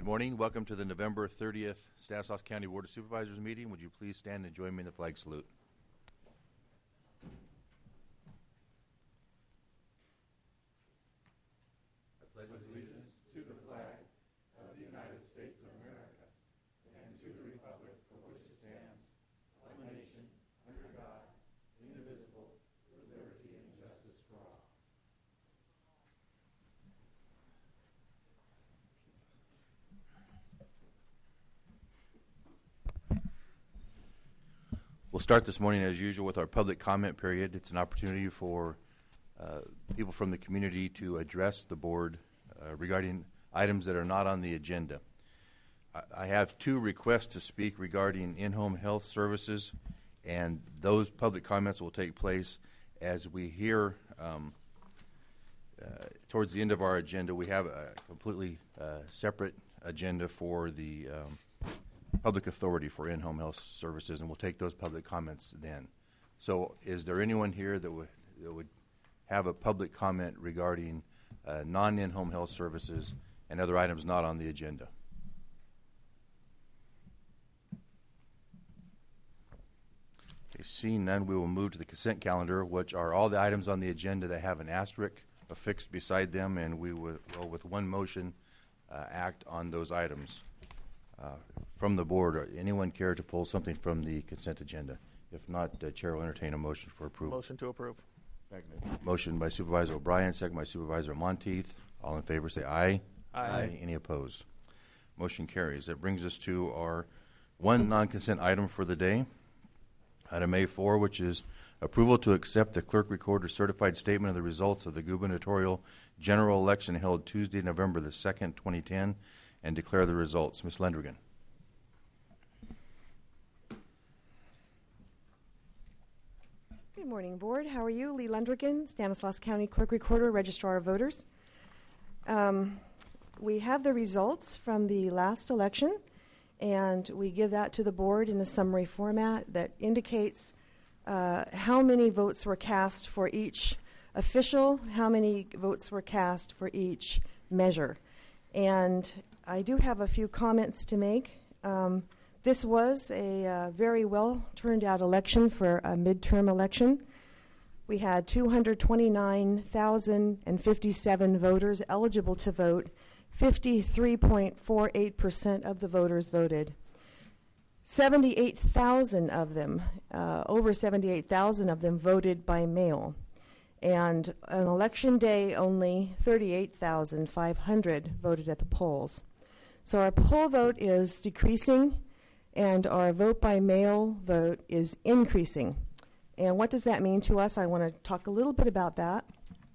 Good morning. Welcome to the November 30th Stanislaus County Board of Supervisors meeting. Would you please stand and join me in the flag salute? I pledge allegiance to the flag of the United States of America and to the republic for which it stands, one nation, under God, indivisible, with liberty and justice for all. We'll start this morning, as usual, with our public comment period. It's an opportunity for people from the community to address the board regarding items that are not on the agenda. I have two requests to speak regarding in-home health services, and those public comments will take place as we hear towards the end of our agenda. We have a completely separate agenda for the public authority for in-home health services, and we'll take those public comments then. So is there anyone here that would have a public comment regarding non-in-home health services and other items not on the agenda? Okay, seeing none, we will move to the consent calendar, which are all the items on the agenda that have an asterisk affixed beside them, and we will, with one motion, act on those items. From the board, anyone care to pull something from the consent agenda? If not, Chair will entertain a motion for approval. Motion to approve. Second. Motion by Supervisor O'Brien, second by Supervisor Monteith. All in favor say aye. Aye. Any opposed? Motion carries. That brings us to our one non-consent item for the day. Item A4, which is approval to accept the clerk recorder's certified statement of the results of the gubernatorial general election held Tuesday, November the 2nd, 2010, and declare the results. Ms. Lendrigan. Good morning, Board. How are you? Lee Lendrigan, Stanislaus County Clerk Recorder, Registrar of Voters. We have the results from the last election, and we give that to the Board in a summary format that indicates how many votes were cast for each official, how many votes were cast for each measure. And I do have a few comments to make. This was a very well turned out election for a midterm election. We had 229,057 voters eligible to vote. 53.48% of the voters voted. 78,000 of them, over 78,000 of them voted by mail. And on election day, only 38,500 voted at the polls. So our poll vote is decreasing, and our vote by mail vote is increasing. And what does that mean to us? I want to talk a little bit about that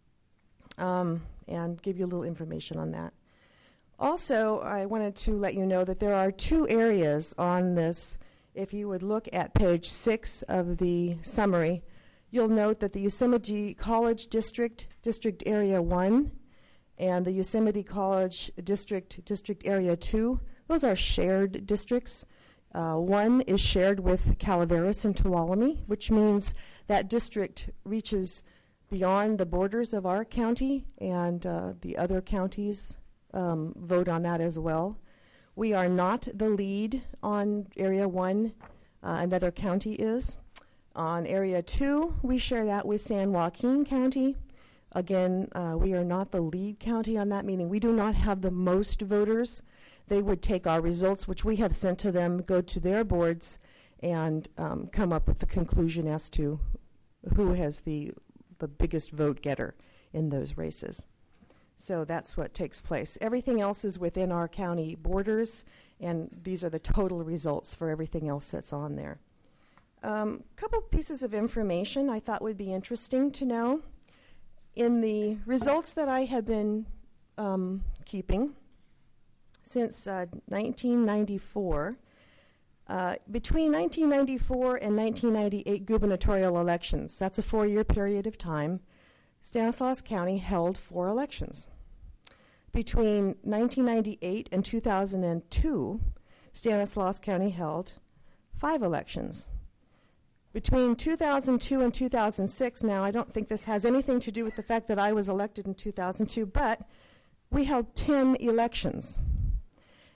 and give you a little information on that. Also, I wanted to let you know that there are two areas on this. If you would look at page 6 of the summary, you'll note that the Yosemite College District, District Area 1, and the Yosemite College District, District Area 2, those are shared districts. One is shared with Calaveras and Tuolumne, which means that district reaches beyond the borders of our county, and the other counties vote on that as well. We are not the lead on Area 1, another county is. On Area 2, we share that with San Joaquin County. Again, we are not the lead county on that, meaning we do not have the most voters. They would take our results, which we have sent to them, go to their boards, and come up with the conclusion as to who has the biggest vote getter in those races. So that's what takes place. Everything else is within our county borders, and these are the total results for everything else that's on there. Couple pieces of information I thought would be interesting to know. In the results that I have been keeping since 1994, between 1994 and 1998 gubernatorial elections, that's a 4-year period of time, Stanislaus County held 4 elections. Between 1998 and 2002, Stanislaus County held 5 elections. Between 2002 and 2006, now I don't think this has anything to do with the fact that I was elected in 2002, but we held 10 elections.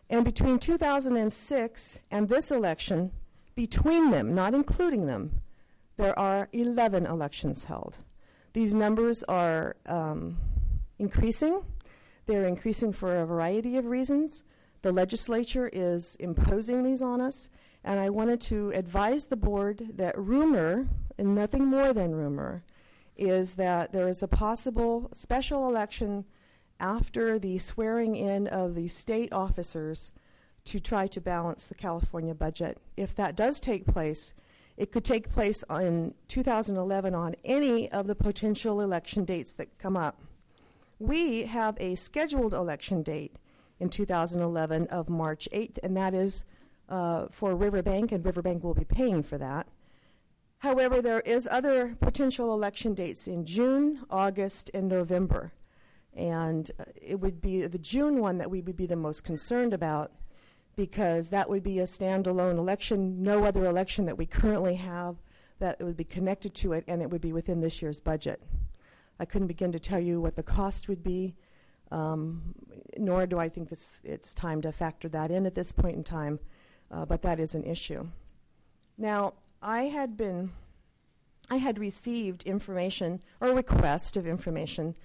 And between 2006 and this election, between them, not including them, there are 11 elections held. These numbers are increasing. They're increasing for a variety of reasons. The legislature is imposing these on us, and I wanted to advise the board that rumor, and nothing more than rumor, is that there is a possible special election after the swearing in of the state officers to try to balance the California budget. If that does take place, it could take place in 2011 on any of the potential election dates that come up. We have a scheduled election date in 2011 of March 8th, and that is for Riverbank, and Riverbank will be paying for that. However, there is other potential election dates in June, August, and November. And it would be the June one that we would be the most concerned about, because that would be a standalone election, no other election that we currently have that it would be connected to it, and it would be within this year's budget. I couldn't begin to tell you what the cost would be, nor do I think it's time to factor that in at this point in time, but that is an issue. Now, I had received information, or a request of information,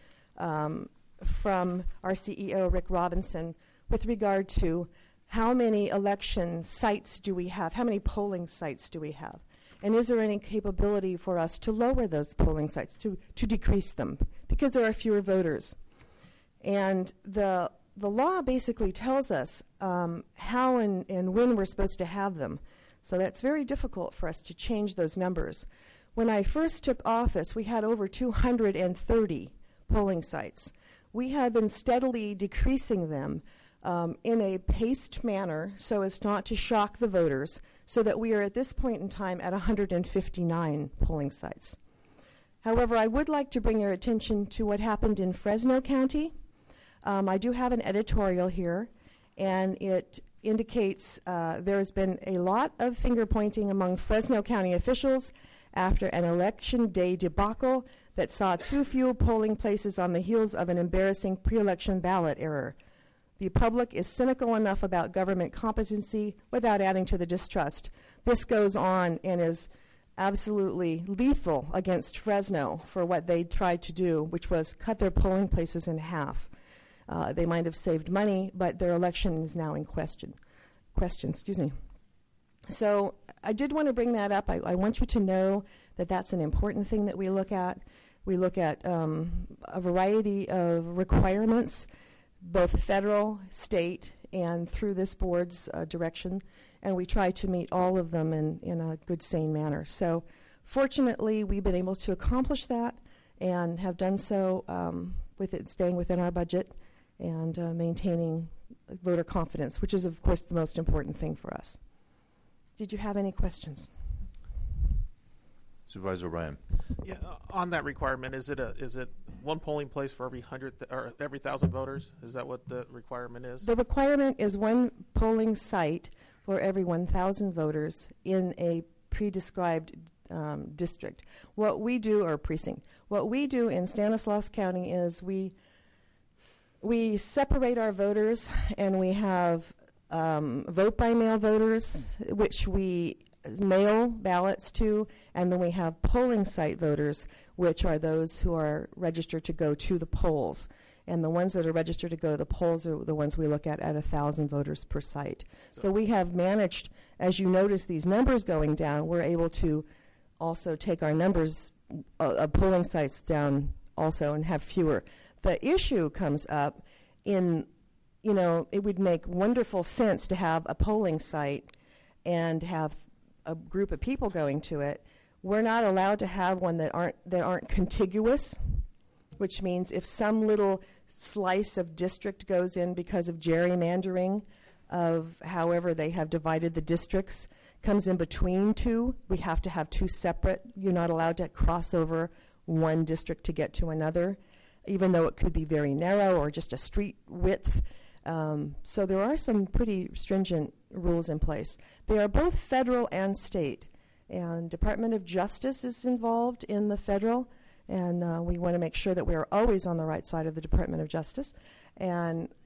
from our CEO, Rick Robinson, with regard to how many election sites do we have, how many polling sites do we have, and is there any capability for us to lower those polling sites, to decrease them, because there are fewer voters. And the law basically tells us how and when we're supposed to have them. So that's very difficult for us to change those numbers. When I first took office, we had over 230 polling sites. We have been steadily decreasing them in a paced manner so as not to shock the voters, so that we are at this point in time at 159 polling sites. However, I would like to bring your attention to what happened in Fresno County. I do have an editorial here, and it indicates there has been a lot of finger pointing among Fresno County officials after an election day debacle that saw too few polling places on the heels of an embarrassing pre-election ballot error. The public is cynical enough about government competency without adding to the distrust. This goes on and is absolutely lethal against Fresno for what they tried to do, which was cut their polling places in half. They might have saved money, but their election is now in question. So I did want to bring that up. I want you to know that that's an important thing that we look at. We look at a variety of requirements, both federal, state, and through this board's direction, and we try to meet all of them in a good, sane manner. So fortunately, we've been able to accomplish that and have done so with it staying within our budget and maintaining voter confidence, which is, of course, the most important thing for us. Did you have any questions? Supervisor O'Brien. Yeah, on that requirement, is it one polling place for every 1,000 voters? Is that what the requirement is? The requirement is one polling site for every 1,000 voters in a pre-described district. What we do, or precinct, what we do in Stanislaus County is we separate our voters, and we have vote-by-mail voters, which we mail ballots to, and then we have polling site voters, which are those who are registered to go to the polls. And the ones that are registered to go to the polls are the ones we look at 1,000 voters per site. So we have managed, as you notice these numbers going down, we're able to also take our numbers of polling sites down also and have fewer. The issue comes up in, it would make wonderful sense to have a polling site and have a group of people going to it. We're not allowed to have one that aren't contiguous, which means if some little slice of district goes in because of gerrymandering of however they have divided the districts, comes in between two, we have to have two separate. You're not allowed to cross over one district to get to another, even though it could be very narrow or just a street width. So there are some pretty stringent rules in place. They are both federal and state, and Department of Justice is involved in the federal, and we want to make sure that we are always on the right side of the Department of Justice. And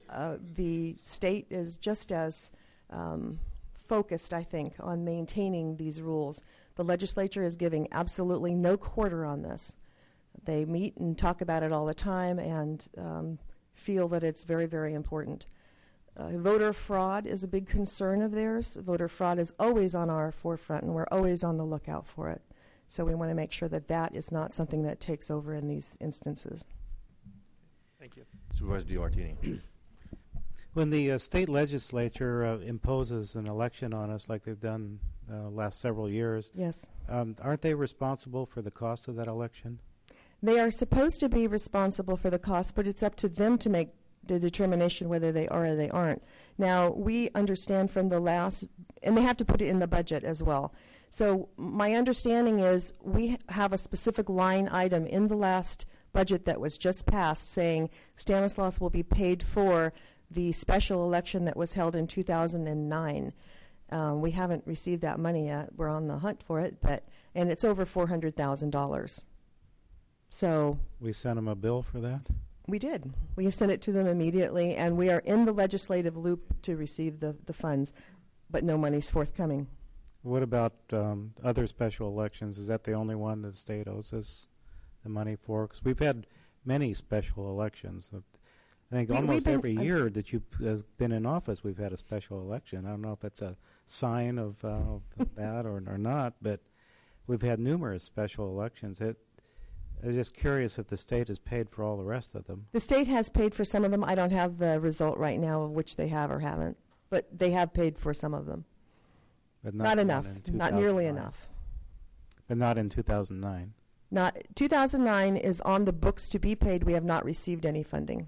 The state is just as focused, I think, on maintaining these rules. The legislature is giving absolutely no quarter on this. They meet and talk about it all the time and feel that it's very, very important. Voter fraud is a big concern of theirs. Voter fraud is always on our forefront, and we're always on the lookout for it. So we want to make sure that that is not something that takes over in these instances. Thank you. Supervisor DiMartini. When the state legislature imposes an election on us like they've done last several years, Yes. Aren't they responsible for the cost of that election? They are supposed to be responsible for the cost, but it's up to them to make the determination whether they are or they aren't. Now, we understand from the last, and they have to put it in the budget as well. So my understanding is we have a specific line item in the last budget that was just passed saying Stanislaus will be paid for the special election that was held in 2009. We haven't received that money yet. We're on the hunt for it, and it's over $400,000. So We sent them a bill for that? we did. We sent it to them immediately, and we are in the legislative loop to receive the funds, but no money's forthcoming. What about other special elections? Is that the only one that the state owes us the money for? Because we've had many special elections. I think almost every year that you've been in office, we've had a special election. I don't know if that's a sign of that or not, but we've had numerous special elections. I'm just curious if the state has paid for all the rest of them. The state has paid for some of them. I don't have the result right now of which they have or haven't, but they have paid for some of them. But Not enough, in not nearly 2009. enough. But not in 2009. Not 2009 is on the books to be paid. We have not received any funding.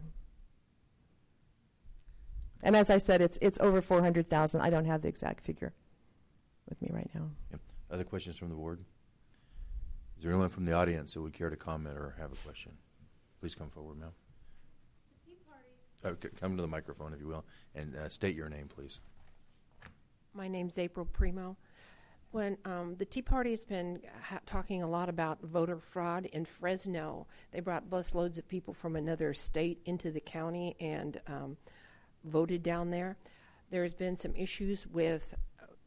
And as I said, it's over 400,000. I don't have the exact figure with me right now. Yep. Other questions from the board? Is there anyone from the audience who would care to comment or have a question? Please come forward, ma'am. Come to the microphone, if you will, and state your name, please. My name's April Primo. When the Tea Party has been talking a lot about voter fraud in Fresno, they brought busloads of people from another state into the county and voted down there. There's been some issues with,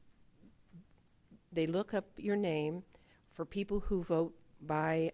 they look up your name for people who vote by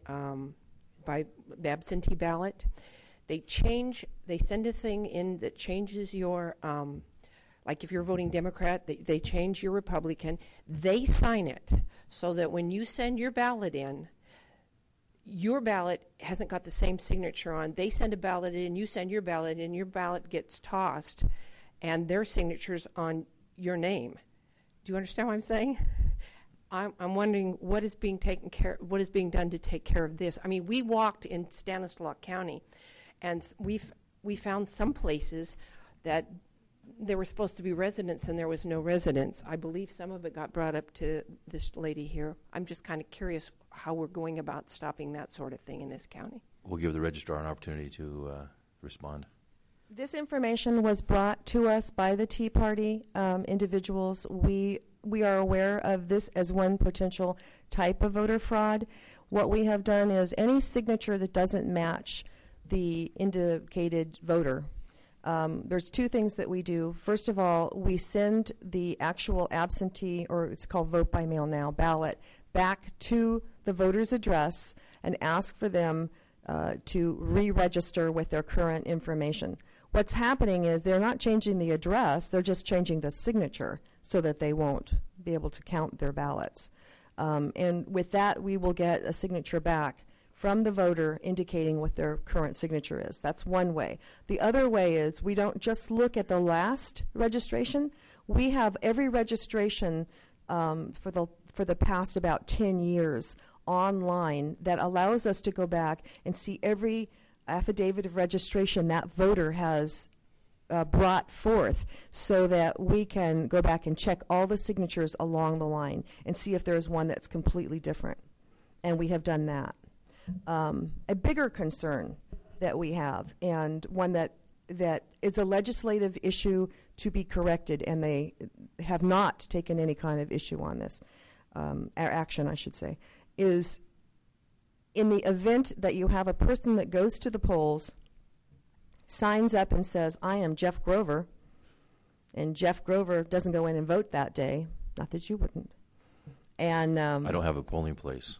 absentee ballot. They send a thing in that changes your, like if you're voting Democrat, they change your Republican. They sign it so that when you send your ballot in, your ballot hasn't got the same signature on. They send a ballot in, you send your ballot in, your ballot gets tossed, and their signature's on your name. Do you understand what I'm saying? I'm wondering what is being done to take care of this. I mean, we walked in Stanislaus County, and we found some places that there were supposed to be residents and there was no residents. I believe some of it got brought up to this lady here. I'm just kind of curious how we're going about stopping that sort of thing in this county. We'll give the registrar an opportunity to respond. This information was brought to us by the Tea Party individuals. We are aware of this as one potential type of voter fraud. What we have done is any signature that doesn't match the indicated voter, there's two things that we do. First of all, we send the actual absentee, or it's called vote by mail now, ballot, back to the voter's address and ask for them to re-register with their current information. What's happening is they're not changing the address, they're just changing the signature so that they won't be able to count their ballots. And with that, we will get a signature back from the voter indicating what their current signature is. That's one way. The other way is we don't just look at the last registration. We have every registration for the past about 10 years online that allows us to go back and see every affidavit of registration that voter has brought forth so that we can go back and check all the signatures along the line and see if there's one that's completely different. And we have done that. A bigger concern that we have, and one that is a legislative issue to be corrected, and they have not taken any kind of issue on this, or action, I should say, is in the event that you have a person that goes to the polls signs up and says, I am Jeff Grover, and Jeff Grover doesn't go in and vote that day, not that you wouldn't. And I don't have a polling place.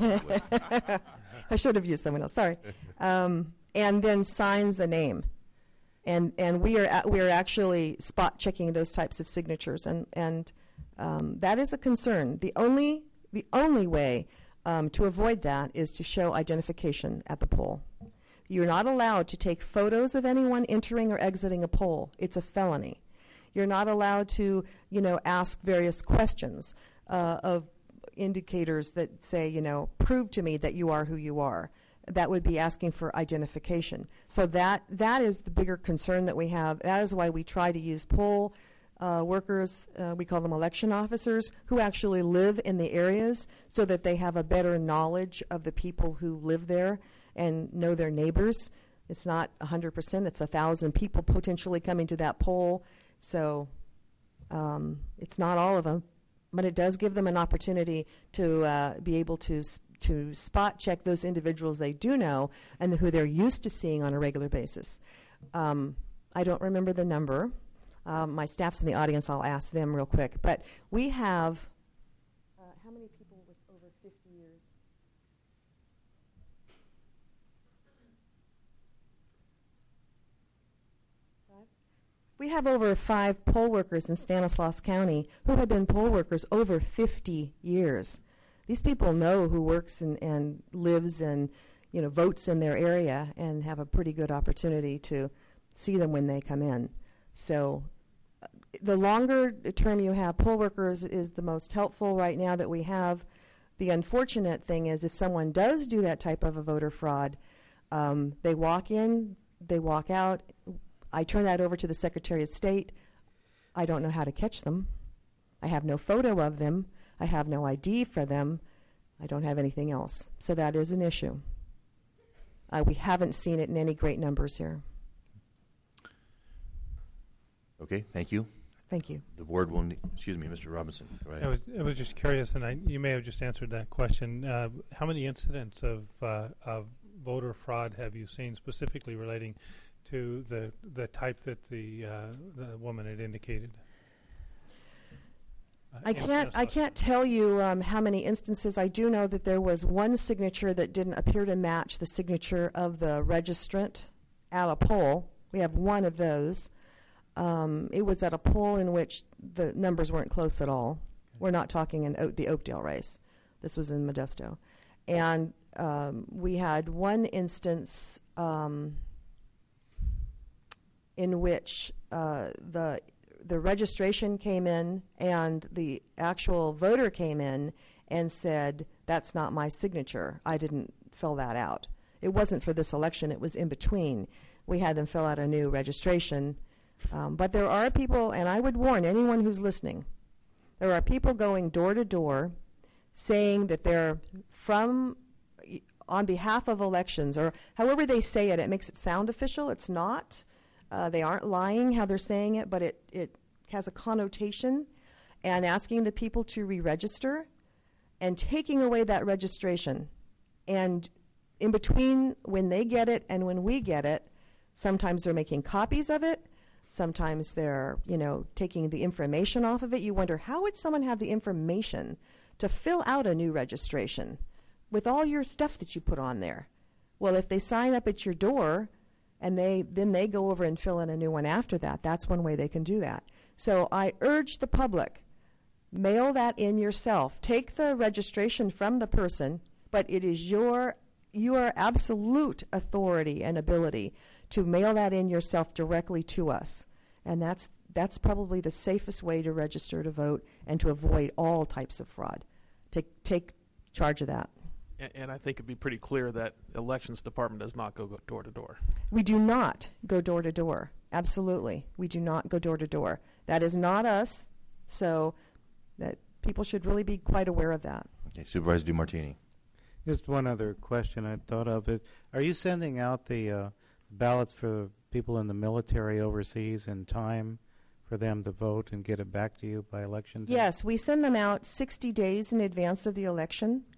I should have used someone else, sorry. And then signs a name. And we are actually spot checking those types of signatures, and that is a concern. The only way to avoid that is to show identification at the poll. You're not allowed to take photos of anyone entering or exiting a poll. It's a felony. You're not allowed to, ask various questions of indicators that say, prove to me that you are who you are. That would be asking for identification. So that is the bigger concern that we have. That is why we try to use poll workers, we call them election officers, who actually live in the areas so that they have a better knowledge of the people who live there and know their neighbors. It's not 100%, it's 1,000 people potentially coming to that poll. So it's not all of them, but it does give them an opportunity to be able to spot check those individuals they do know and who they're used to seeing on a regular basis. I don't remember the number. My staff's in the audience. I'll ask them real quick. But we have, how many people with over 50 years? We have over 5 poll workers in Stanislaus County who have been poll workers over 50 years. These people know who works and lives and votes in their area and have a pretty good opportunity to see them when they come in. So the longer term you have poll workers is the most helpful right now that we have. The unfortunate thing is if someone does do that type of a voter fraud, they walk in, they walk out. I turn that over to the Secretary of State. I don't know how to catch them. I have no photo of them. I have no ID for them. I don't have anything else. So that is an issue. We haven't seen it in any great numbers here. Okay, thank you. Thank you. The board will, excuse me, Mr. Robinson. Go ahead. I was just curious, and you may have just answered that question. How many incidents of voter fraud have you seen specifically relating to the type that the woman had indicated? I can't tell you how many instances. I do know that there was one signature that didn't appear to match the signature of the registrant at a poll. We have one of those. It was at a poll in which the numbers weren't close at all. We're not talking in the Oakdale race. This was in Modesto. And we had one instance in which the registration came in and the actual voter came in and said, that's not my signature. I didn't fill that out. It wasn't for this election. It was in between. We had them fill out a new registration. But there are people, and I would warn anyone who's listening, there are people going door to door saying that they're on behalf of elections, or however they say it. It makes it sound official. It's not. They aren't lying how they're saying it, but it has a connotation, and asking the people to re-register and taking away that registration. And in between when they get it and when we get it, sometimes they're making copies of it. Sometimes they're, taking the information off of it. You wonder, how would someone have the information to fill out a new registration with all your stuff that you put on there? Well, if they sign up at your door and then they go over and fill in a new one after that, that's one way they can do that. So I urge the public, mail that in yourself. Take the registration from the person, but it is your absolute authority and ability to mail that in yourself directly to us. And that's probably the safest way to register to vote and to avoid all types of fraud. Take charge of that. And I think it'd be pretty clear that elections department does not go door to door. We do not go door to door. Absolutely. We do not go door to door. That is not us. So that people should really be quite aware of that. Okay, Supervisor DeMartini. Just one other question I thought of. Are you sending out the ballots for people in the military overseas in time for them to vote and get it back to you by election day? Yes, we send them out 60 days in advance of the election.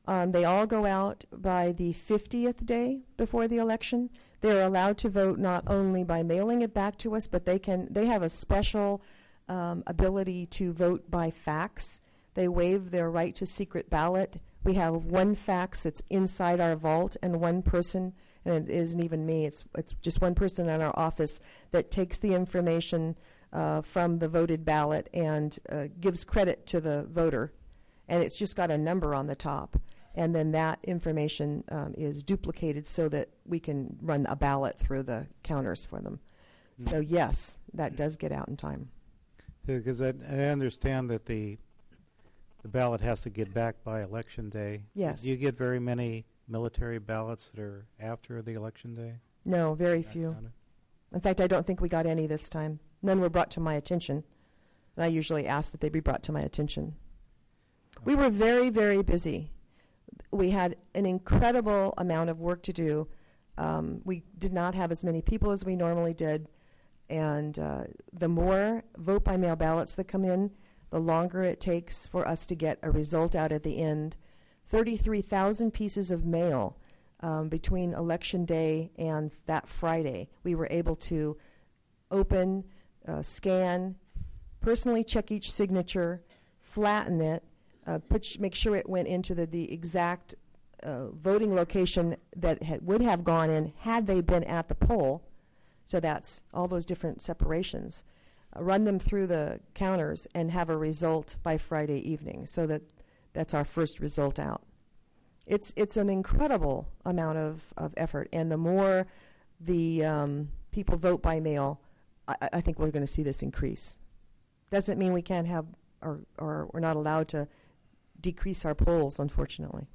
They all go out by the 50th day before the election. They're allowed to vote not only by mailing it back to us, but they have a special ability to vote by fax. They waive their right to secret ballot. We have one fax that's inside our vault, and one person, and it isn't even me, it's just one person in our office that takes the information from the voted ballot and gives credit to the voter. And it's just got a number on the top. And then that information is duplicated so that we can run a ballot through the counters for them. So yes, that does get out in time. Because I understand that the ballot has to get back by Election Day. Yes. Do you get very many military ballots that are after the Election Day? No, very few. In fact, I don't think we got any this time. None were brought to my attention. And I usually ask that they be brought to my attention. We were very, very busy. We had an incredible amount of work to do. We did not have as many people as we normally did. And the more vote-by-mail ballots that come in, the longer it takes for us to get a result out at the end. 33,000 pieces of mail between Election Day and that Friday. We were able to open, scan, personally check each signature, flatten it, make sure it went into the exact voting location that would have gone in had they been at the poll. So that's all those different separations. Run them through the counters and have a result by Friday evening. So that's our first result out. It's an incredible amount of effort, and the more the people vote by mail, I think we're going to see this increase. Doesn't mean we can't have or we're not allowed to decrease our polls, unfortunately.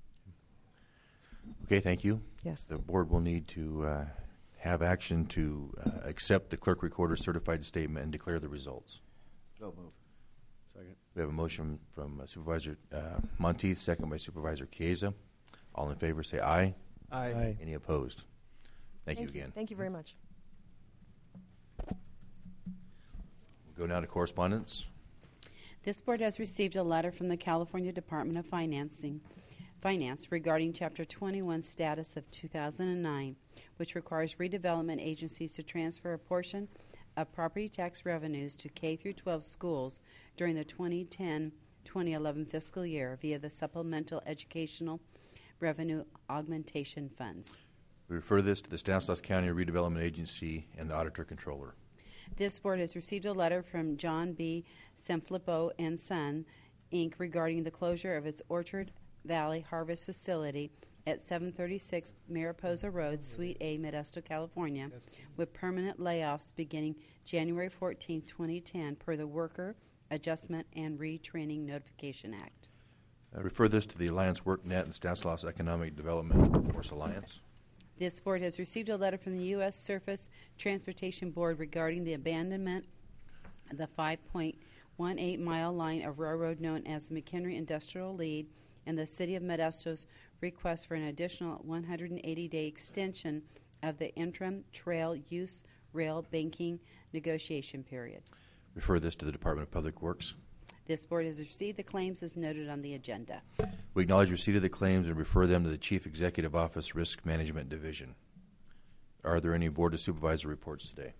Okay, thank you. Yes. The board will need to have action to accept the clerk recorder's certified statement and declare the results. So move. Second. We have a motion from Supervisor Monteith, second by Supervisor Chiesa. All in favor say aye. Aye. Any opposed? Thank you again. Thank you very much. We'll go now to correspondence. This board has received a letter from the California Department of Finance regarding Chapter 21 status of 2009, which requires redevelopment agencies to transfer a portion of property tax revenues to K-12 schools during the 2010-2011 fiscal year via the Supplemental Educational Revenue Augmentation Funds. We refer this to the Stanislaus County Redevelopment Agency and the Auditor Controller. This board has received a letter from John B. Sanfilippo and Son, Inc. regarding the closure of its Orchard Valley Harvest Facility at 736 Mariposa Road, Suite A, Modesto, California, with permanent layoffs beginning January 14, 2010, per the Worker Adjustment and Retraining Notification Act. Refer this to the Alliance WorkNet and Stanislaus Economic Development Workforce Alliance. This board has received a letter from the U.S. Surface Transportation Board regarding the abandonment of the 5.18-mile line of railroad known as the McHenry Industrial Lead and the City of Modesto's request for an additional 180-day extension of the interim trail use rail banking negotiation period. Refer this to the Department of Public Works. This board has received the claims as noted on the agenda. We acknowledge receipt of the claims and refer them to the Chief Executive Office Risk Management Division. Are there any Board of Supervisor reports today?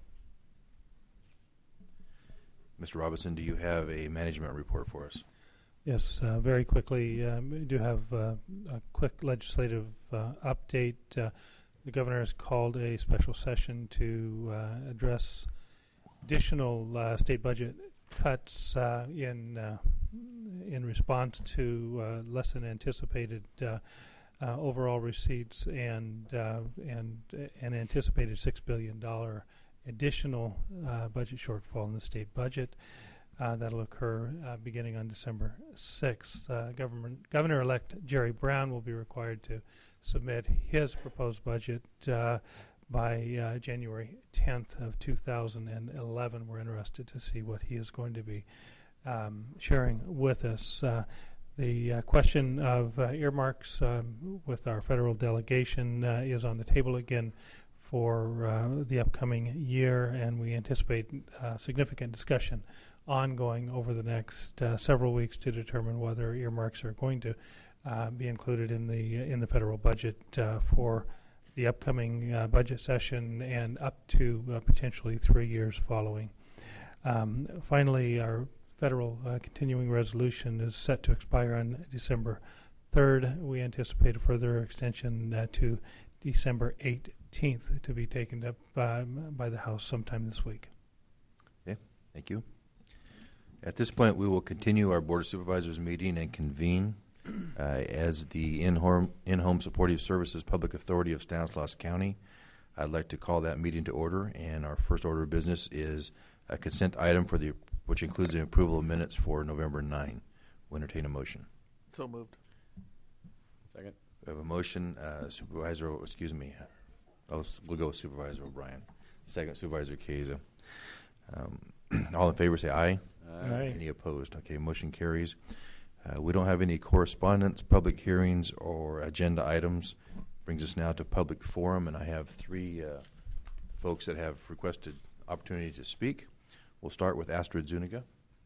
Mr. Robinson, do you have a management report for us? Yes, very quickly. We do have a quick legislative update. The governor has called a special session to address additional state budget cuts in response to less than anticipated overall receipts and an anticipated $6 billion additional budget shortfall in the state budget. That'll occur beginning on December 6th. Governor-elect Jerry Brown will be required to submit his proposed budget by January 10th of 2011. We're interested to see what he is going to be sharing with us. The question of earmarks with our federal delegation is on the table again for the upcoming year, and we anticipate significant discussion ongoing over the next several weeks to determine whether earmarks are going to be included in the federal budget for the upcoming budget session and up to potentially 3 years following. Finally, our federal continuing resolution is set to expire on December 3rd. We anticipate a further extension to December 18th to be taken up by the House sometime this week. Okay, thank you. At this point, we will continue our Board of Supervisors meeting and convene as the In-Home Supportive Services Public Authority of Stanislaus County. I'd like to call that meeting to order, and our first order of business is a consent item which includes the approval of minutes for November 9. We'll entertain a motion. So moved. Second. We have a motion, we'll go with Supervisor O'Brien. Second, Supervisor Keza. All in favor say aye. Aye. Any opposed? Okay, motion carries. We don't have any correspondence, public hearings, or agenda items. Brings us now to public forum, and I have three folks that have requested opportunity to speak. We'll start with Astrid Zuniga.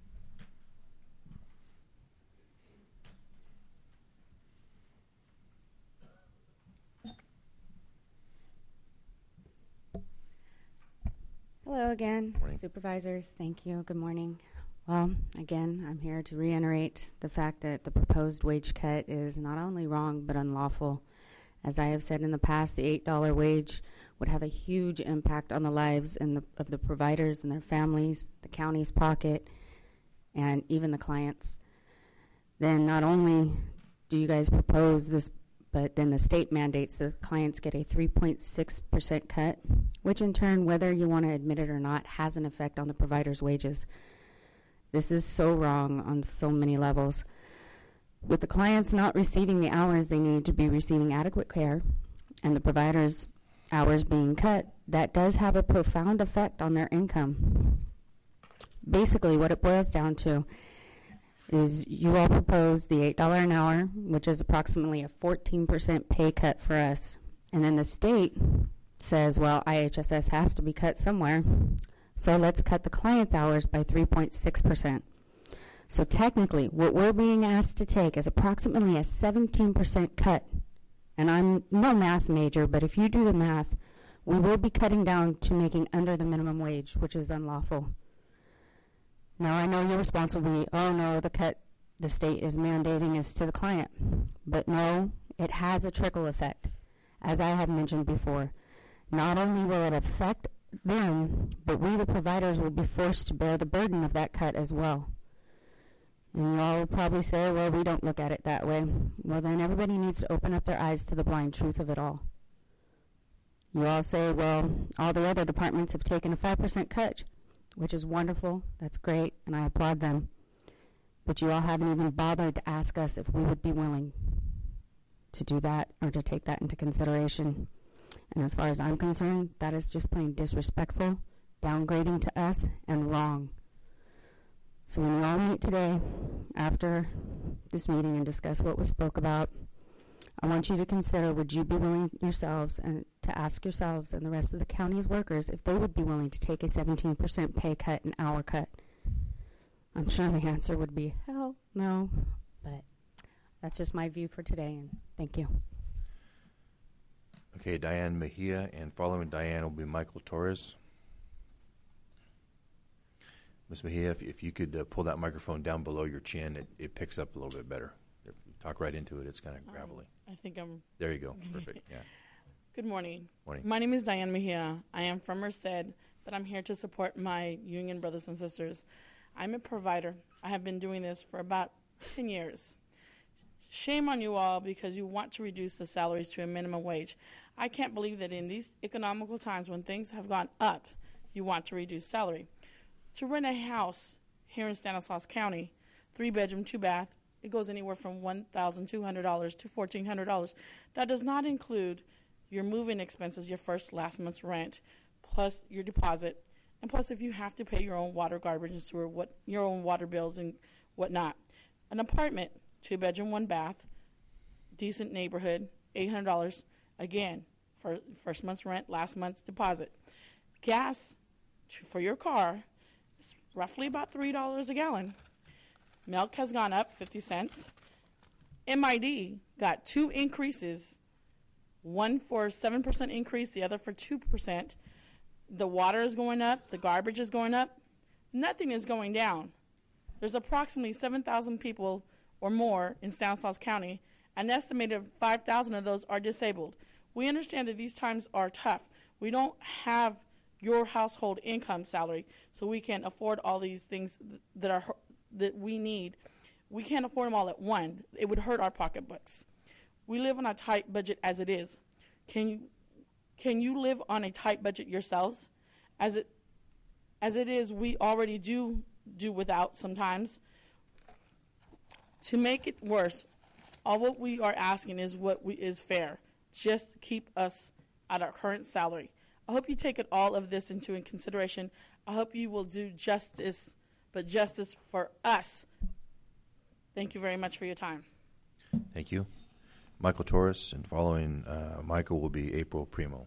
Hello again, Morning. supervisors. Thank you. Good morning. Well, again, I'm here to reiterate the fact that the proposed wage cut is not only wrong but unlawful. As I have said in the past, the $8 wage would have a huge impact on the lives of the providers and their families, the county's pocket, and even the clients. Then not only do you guys propose this, but then the state mandates that clients get a 3.6% cut, which in turn, whether you want to admit it or not, has an effect on the provider's wages. This is so wrong on so many levels. With the clients not receiving the hours they need to be receiving adequate care, and the provider's hours being cut, that does have a profound effect on their income. Basically, what it boils down to is you all propose the $8 an hour, which is approximately a 14% pay cut for us. And then the state says, well, IHSS has to be cut somewhere, so let's cut the client's hours by 3.6%. So technically, what we're being asked to take is approximately a 17% cut. And I'm no math major, but if you do the math, we will be cutting down to making under the minimum wage, which is unlawful. Now, I know your response will be, oh no, the cut the state is mandating is to the client. But no, it has a trickle effect. As I have mentioned before, not only will it affect them, but we, the providers, will be forced to bear the burden of that cut as well. And you all will probably say, well, we don't look at it that way. Well, then everybody needs to open up their eyes to the blind truth of it all. You all say, well, all the other departments have taken a 5% cut, which is wonderful. That's great, and I applaud them. But you all haven't even bothered to ask us if we would be willing to do that or to take that into consideration. And as far as I'm concerned, that is just plain disrespectful, downgrading to us, and wrong. So when you all meet today, after this meeting, and discuss what was spoke about, I want you to consider, would you be willing yourselves and to ask yourselves and the rest of the county's workers if they would be willing to take a 17% pay cut, an hour cut? I'm sure the answer would be, hell no. But that's just my view for today, and thank you. Okay, Diane Mejia, and following Diane will be Michael Torres. Ms. Mejia, if you could pull that microphone down below your chin, it picks up a little bit better. If you talk right into it, it's kind of gravelly. I think I'm... There you go. Perfect. Yeah. Good morning. Morning. My name is Diane Mejia. I am from Merced, but I'm here to support my union brothers and sisters. I'm a provider. I have been doing this for about 10 years. Shame on you all because you want to reduce the salaries to a minimum wage. I can't believe that in these economical times when things have gone up, you want to reduce salary. To rent a house here in Stanislaus County, 3-bedroom, 2-bath, it goes anywhere from $1,200 to $1,400. That does not include your moving expenses, your last month's rent, plus your deposit, and plus if you have to pay your own water, garbage, and sewer, your own water bills and whatnot. An apartment, 2-bedroom, 1-bath, decent neighborhood, $800, again, for first month's rent, last month's deposit. Gas for your car is roughly about $3 a gallon. Milk has gone up 50 cents. MID got 2 increases, one for 7% increase, the other for 2%. The water is going up, the garbage is going up. Nothing is going down. There's approximately 7,000 people or more in Stanislaus County. An estimated 5,000 of those are disabled. We understand that these times are tough. We don't have your household income salary, so we can afford all these things that we need. We can't afford them all at one. It would hurt our pocketbooks. We live on a tight budget as it is. Can you live on a tight budget yourselves? As it is, we already do without sometimes. To make it worse, all what we are asking is is fair. Just keep us at our current salary. I hope you take all of this into consideration. I hope you will do justice, but justice for us. Thank you very much for your time. Thank you. Michael Torres, and following Michael will be April Primo.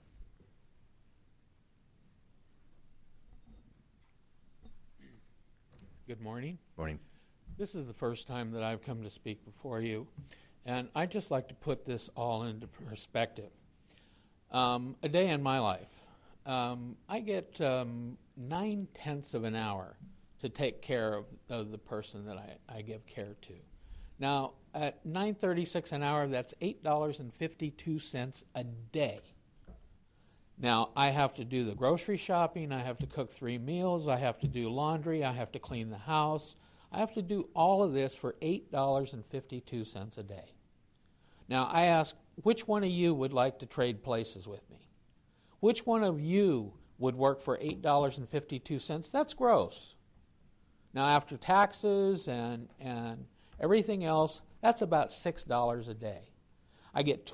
Good morning. Morning. This is the first time that I've come to speak before you, and I'd just like to put this all into perspective. A day in my life. I get 9/10 of an hour to take care of the person that I give care to. Now, at $9.36 an hour, that's $8.52 a day. Now, I have to do the grocery shopping, I have to cook 3 meals, I have to do laundry, I have to clean the house. I have to do all of this for $8.52 a day. Now, I ask, which one of you would like to trade places with me? Which one of you would work for $8.52? That's gross. Now, after taxes and everything else, that's about $6 a day. I get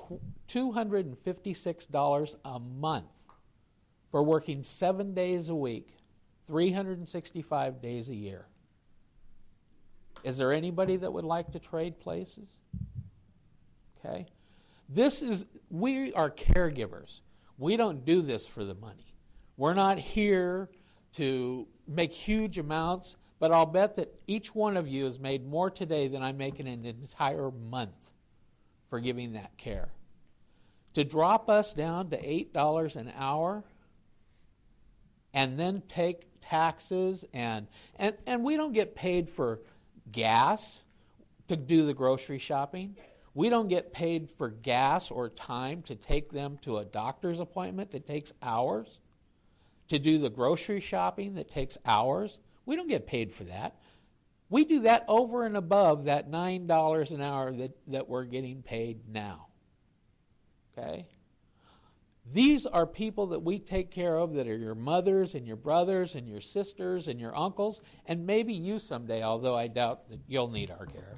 $256 a month for working 7 days a week, 365 days a year. Is there anybody that would like to trade places? Okay. We are caregivers. We don't do this for the money. We're not here to make huge amounts, but I'll bet that each one of you has made more today than I make in an entire month for giving that care. To drop us down to $8 an hour and then take taxes and we don't get paid for gas to do the grocery shopping. We don't get paid for gas or time to take them to a doctor's appointment that takes hours, to do the grocery shopping that takes hours. We don't get paid for that. We do that over and above that $9 an hour that we're getting paid now. Okay? These are people that we take care of that are your mothers and your brothers and your sisters and your uncles, and maybe you someday, although I doubt that you'll need our care.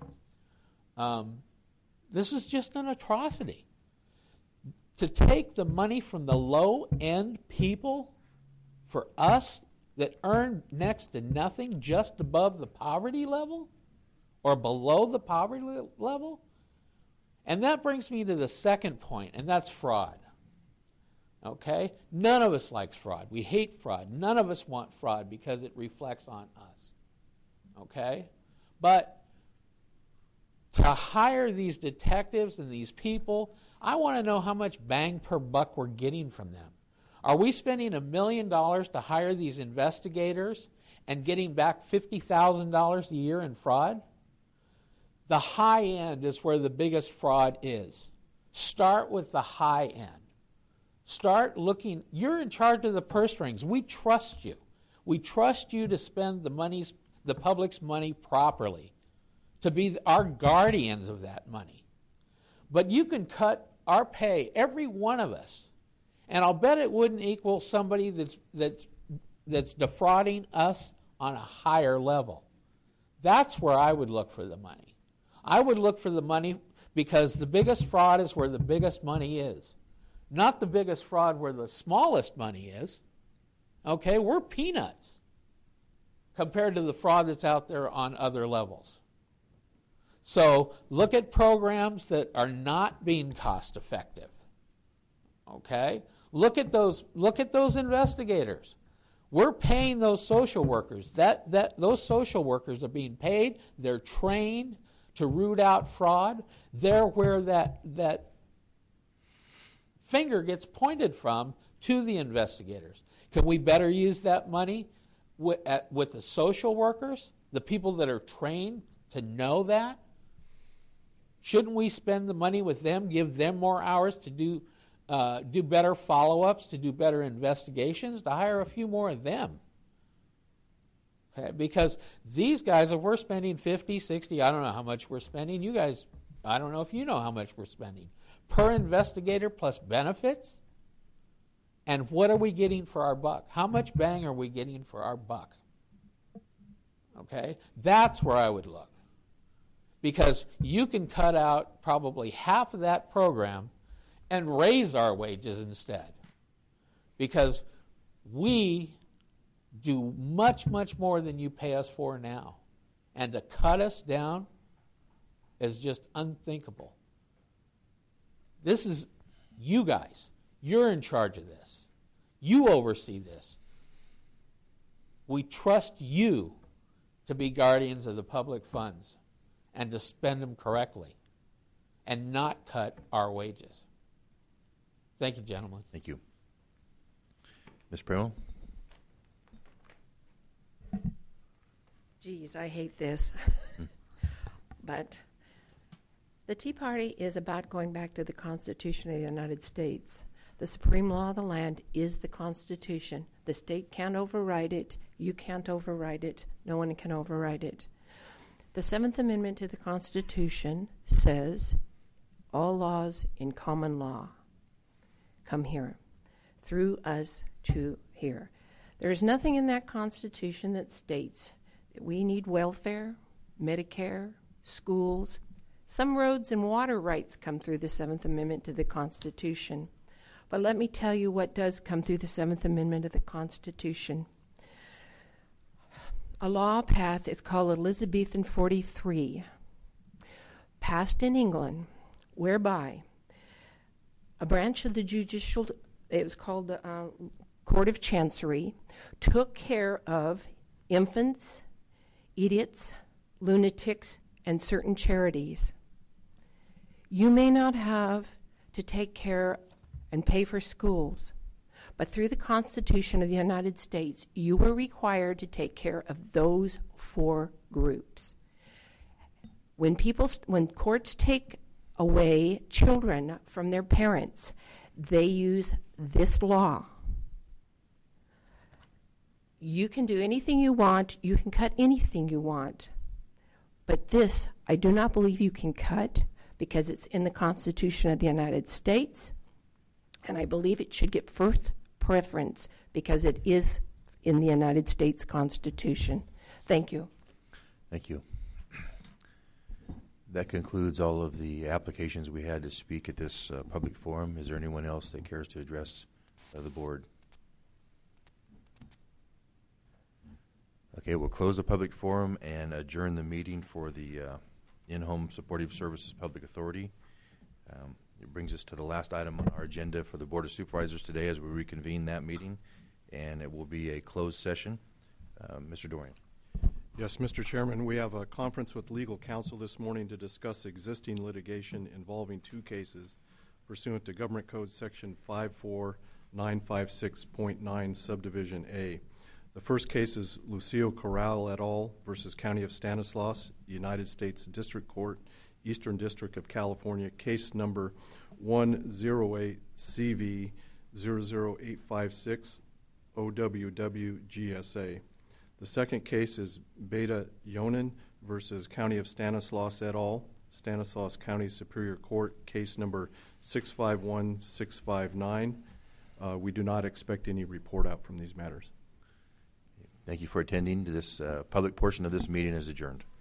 This is just an atrocity. To take the money from the low-end people for us that earn next to nothing, just above the poverty level or below the poverty level. And that brings me to the second point, and that's fraud. Okay? None of us likes fraud. We hate fraud. None of us want fraud because it reflects on us. Okay? But to hire these detectives and these people, I want to know how much bang per buck we're getting from them. Are we spending $1 million to hire these investigators and getting back $50,000 a year in fraud? The high end is where the biggest fraud is. Start with the high end. Start looking. You're in charge of the purse strings. We trust you. We trust you to spend the public's money properly, to be our guardians of that money. But you can cut our pay, every one of us, and I'll bet it wouldn't equal somebody that's defrauding us on a higher level. That's where I would look for the money. I would look for the money because the biggest fraud is where the biggest money is. Not the biggest fraud where the smallest money is. Okay, we're peanuts compared to the fraud that's out there on other levels. So look at programs that are not being cost effective. Okay? Look at those investigators. We're paying those social workers. Those social workers are being paid, they're trained to root out fraud, they're where that finger gets pointed from to the investigators. Can we better use that money with the social workers, the people that are trained to know that? Shouldn't we spend the money with them, give them more hours to do better follow-ups, to do better investigations, to hire a few more of them? Okay, because these guys, if we're spending 50, 60, I don't know how much we're spending. You guys, I don't know if you know how much we're spending. Per investigator plus benefits? And what are we getting for our buck? How much bang are we getting for our buck? Okay, that's where I would look. Because you can cut out probably half of that program and raise our wages instead. Because we do much, much more than you pay us for now. And to cut us down is just unthinkable. This is you guys. You're in charge of this. You oversee this. We trust you to be guardians of the public funds and to spend them correctly and not cut our wages. Thank you, gentlemen. Thank you. Ms. Primo? Geez, I hate this. But the Tea Party is about going back to the Constitution of the United States. The supreme law of the land is the Constitution. The state can't override it. You can't override it. No one can override it. The Seventh Amendment to the Constitution says all laws in common law come here, through us to here. There is nothing in that Constitution that states that we need welfare, Medicare, schools. Some roads and water rights come through the Seventh Amendment to the Constitution. But let me tell you what does come through the Seventh Amendment of the Constitution. A law passed, it's called Elizabethan 43, passed in England, whereby a branch of the judicial, it was called the Court of Chancery, took care of infants, idiots, lunatics, and certain charities. You may not have to take care and pay for schools, but through the Constitution of the United States, you were required to take care of those four groups. When courts take away children from their parents, they use this law. You can do anything you want, you can cut anything you want, but this I do not believe you can cut because it's in the Constitution of the United States, and I believe it should get first preference because it is in the United States Constitution. Thank you. Thank you. That concludes all of the applications we had to speak at this public forum. Is there anyone else that cares to address the board? Okay, we'll close the public forum and adjourn the meeting for the In-Home Supportive Services Public Authority. It brings us to the last item on our agenda for the Board of Supervisors today as we reconvene that meeting, and it will be a closed session. Mr. Dorian. Yes, Mr. Chairman, we have a conference with legal counsel this morning to discuss existing litigation involving two cases pursuant to Government Code Section 54956.9 Subdivision A. The first case is Lucio Corral et al. Versus County of Stanislaus, United States District Court, Eastern District of California, case number 108CV00856 OWW-GSA. The second case is Beta Yonan versus County of Stanislaus et al., Stanislaus County Superior Court, case number 651659. We do not expect any report out from these matters. Thank you for attending. This public portion of this meeting is adjourned.